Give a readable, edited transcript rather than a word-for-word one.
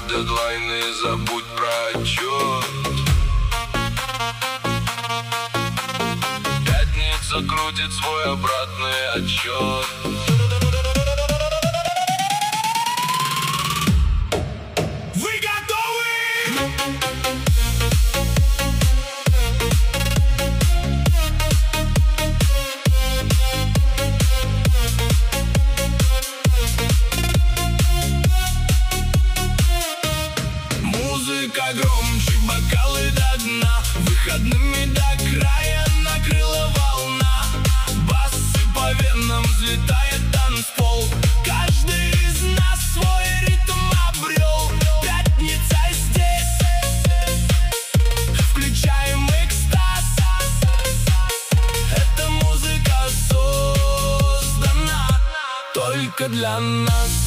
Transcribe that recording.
дедлайны, забудь про отчет. Пятница крутит свой обратный отсчет. Музыка громче, бокалы до дна, выходными до края накрыла волна. Басы по венам взлетает танцпол, каждый из нас свой ритм обрел. Пятница здесь, включаем экстаз. Эта музыка создана только для нас.